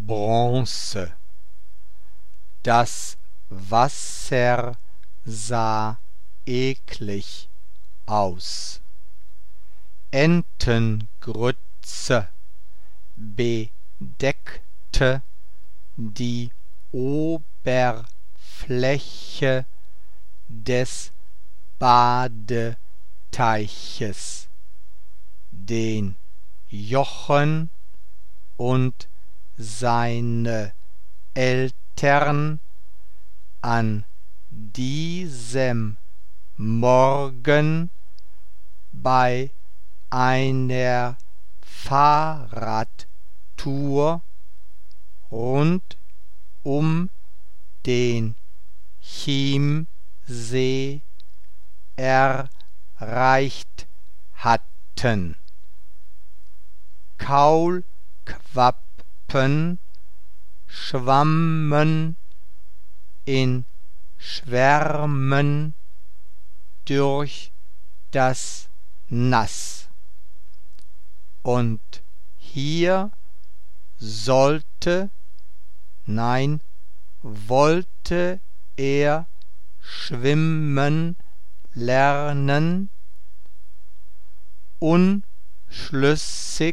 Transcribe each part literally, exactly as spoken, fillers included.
Bronze. Das Wasser sah eklig aus. Entengrütze bedeckte die Oberfläche des Badeteiches, den Jochen und seine Eltern an diesem Morgen bei einer Fahrradtour rund um den Chiemsee erreicht hatten. Kaulquappen schwammen in Schwärmen durch das Nass. Und hier sollte, nein, wollte er schwimmen lernen. Unschlüssig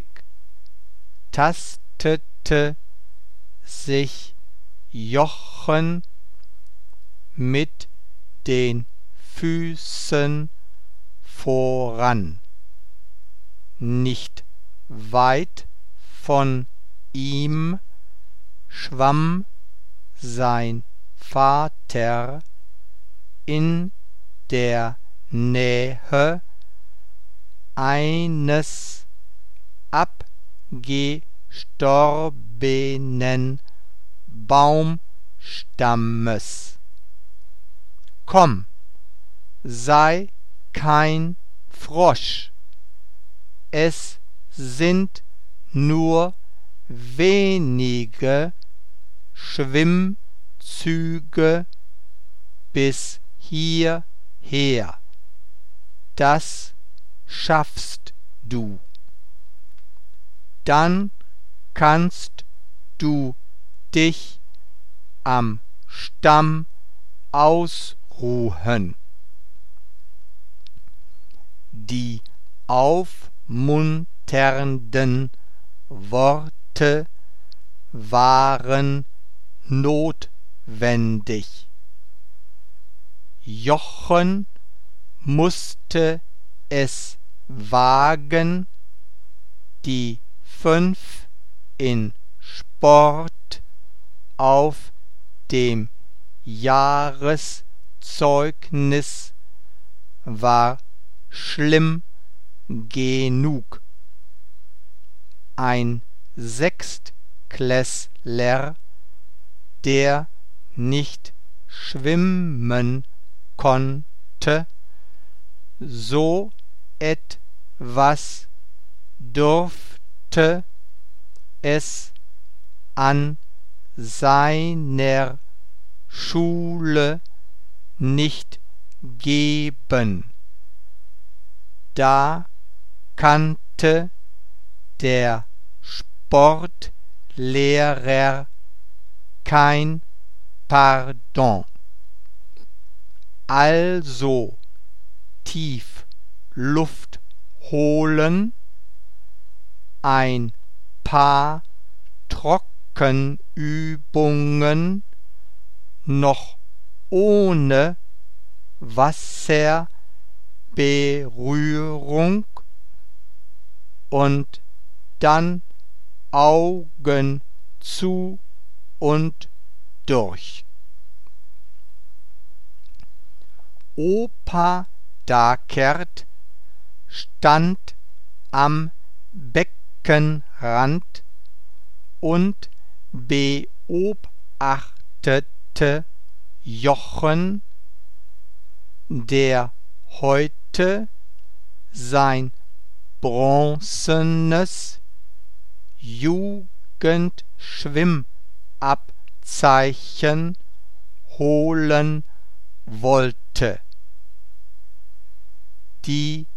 tastete sich Jochen mit den Füßen voran. Nicht weit von ihm schwamm sein Vater in der Nähe eines abgestorbenen Baumstammes. Komm, sei kein Frosch, es sind nur wenige Schwimmzüge bis hierher. Das schaffst du. Dann kannst du dich am Stamm ausruhen. Die aufmunternden Worte waren notwendig. Jochen musste es wagen, die fünf in Sport auf dem Jahreszeugnis war schlimm genug. Ein Sechstklässler, der nicht schwimmen konnte, so etwas durfte es an seiner Schule nicht geben. Da kannte der Sportlehrer kein Pardon. Also tief Luft holen, ein paar Trockenübungen noch ohne Wasserberührung und dann Augen zu und durch. Opa Dakert stand am Beckenrand und beobachtete Jochen, der heute sein bronzenes Jugendschwimmabzeichen holen wollte. Die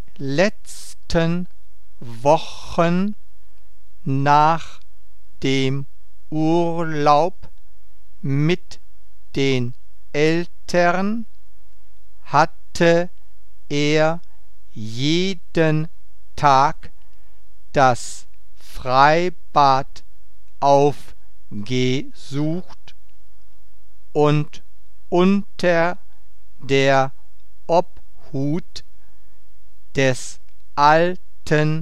letzten Wochen nach dem Urlaub mit den Eltern hatte er jeden Tag das Freibad aufgesucht und unter der Obhut des alten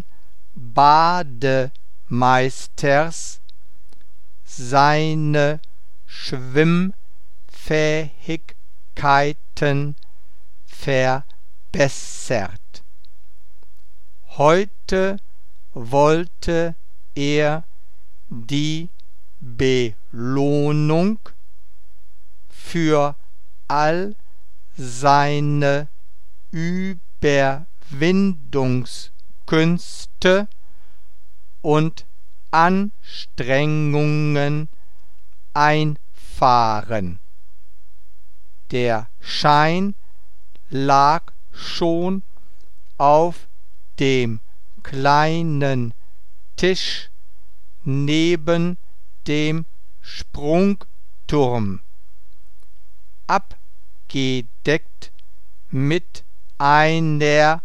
Bademeisters seine Schwimmfähigkeiten verbessert. Heute wollte er die Belohnung für all seine Überwindungskünste und Anstrengungen einfahren. Der Schein lag schon auf dem kleinen Tisch neben dem Sprungturm, abgedeckt mit einer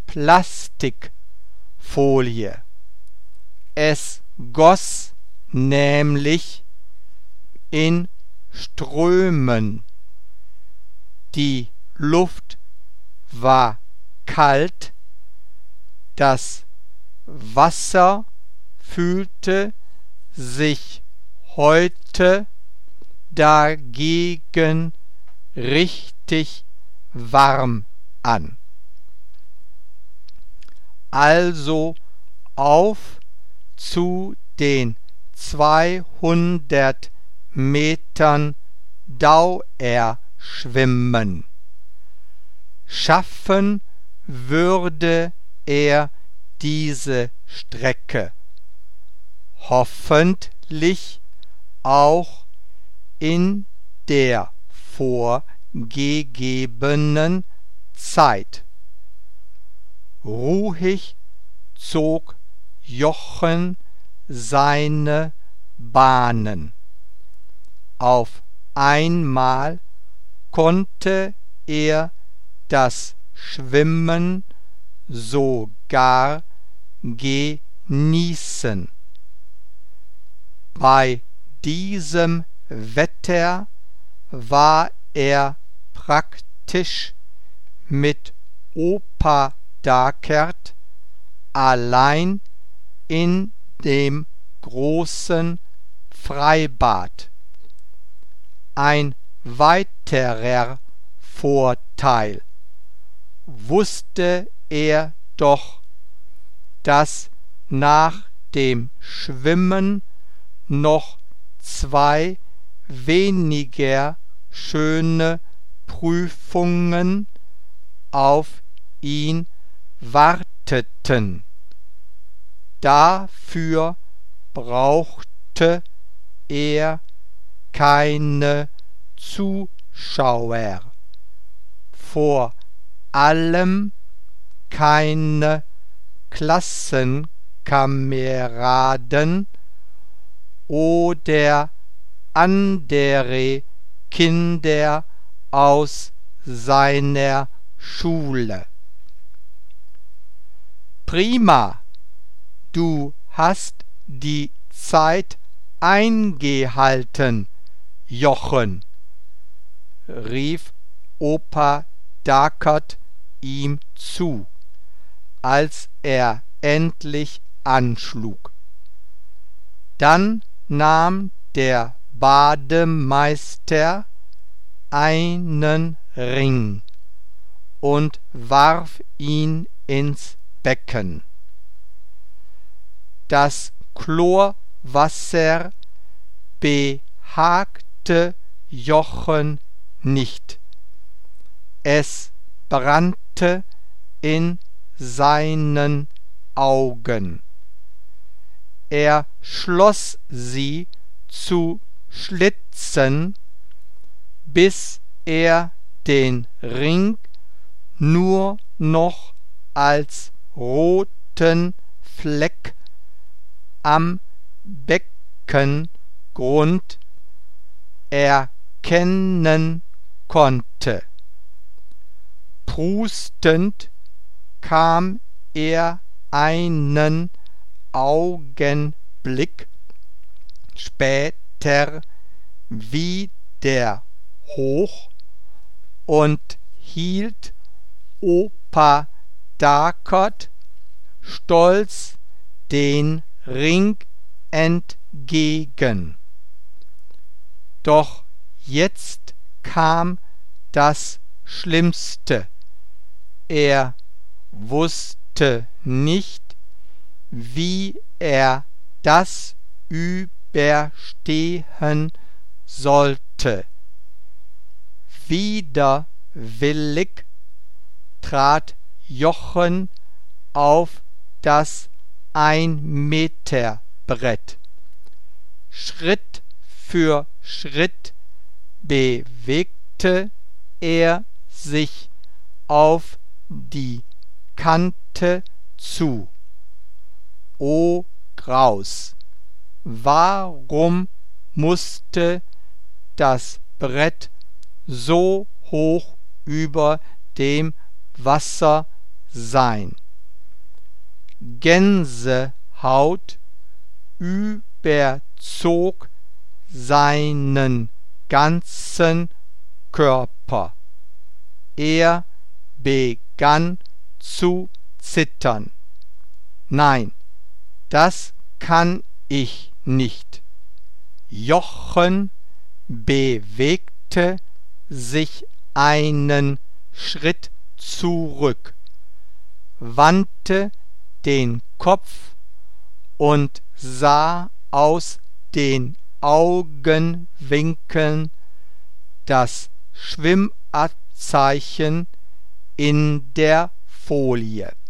Plastikfolie. Es goss nämlich in Strömen. Die Luft war kalt, das Wasser fühlte sich heute dagegen richtig warm an. Also auf zu den zweihundert Metern Dauerschwimmen. Schaffen würde er diese Strecke hoffentlich auch in der vorgegebenen Zeit. Ruhig zog Jochen seine Bahnen. Auf einmal konnte er das Schwimmen sogar genießen. Bei diesem Wetter war er praktisch mit Opa Dakert allein in dem großen Freibad. Ein weiterer Vorteil: wusste er doch, dass nach dem Schwimmen noch zwei weniger schöne Prüfungen auf ihn warteten. Dafür brauchte er keine Zuschauer, vor allem keine Klassenkameraden oder andere Kinder aus seiner Schule. Prima, du hast die Zeit eingehalten, Jochen, rief Opa Dakert ihm zu, als er endlich anschlug. Dann nahm der Bademeister einen Ring und warf ihn ins Becken. Das Chlorwasser behagte Jochen nicht. Es brannte in seinen Augen. Er schloss sie zu Schlitzen, bis er den Ring nur noch als roten Fleck am Becken Grund erkennen konnte. Prustend kam er einen Augenblick später wieder hoch und hielt Opa Dakot stolz den Ring entgegen. Doch jetzt kam das Schlimmste. Er wusste nicht, wie er das überstehen sollte. Widerwillig trat Jochen auf das Ein-Meter-Brett. Schritt für Schritt bewegte er sich auf die Kante zu. O Graus! Warum musste das Brett so hoch über dem Wasser sein? Gänsehaut überzog seinen ganzen Körper. Er begann zu zittern. Nein, das kann ich nicht. Jochen bewegte sich einen Schritt zurück, wandte den Kopf und sah aus den Augenwinkeln das Schwimmabzeichen in der Folie.